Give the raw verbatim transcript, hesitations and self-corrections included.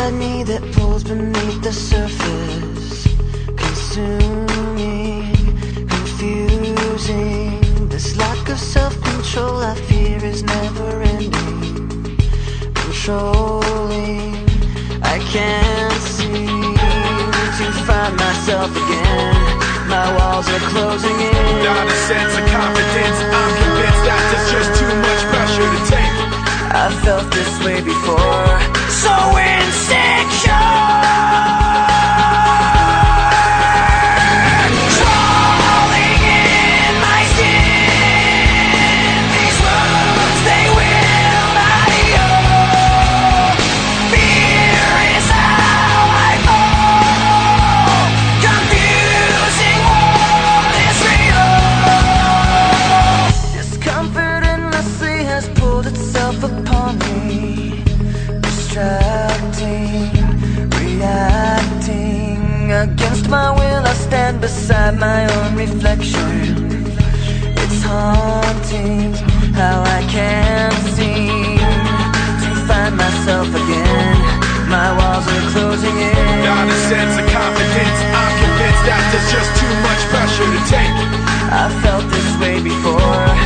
inside me that pulls beneath the surface, consuming, confusing. This lack of self-control I fear is never ending, controlling. I can't seem to find myself again. My walls are closing in. Not a sense of confidence. I'm convinced that there's just too much pressure to take. I've felt this way before, so insecure. Crawling in my skin, these wounds, they will not heal. Fear is how I fall, confusing what is real. Discomfort endlessly has pulled itself upon me, distracting, reacting. Against my will I stand beside my own reflection. It's haunting how I can't seem to find myself again. My walls are closing in. Not a sense of confidence. I'm convinced that there's just too much pressure to take. I felt this way before,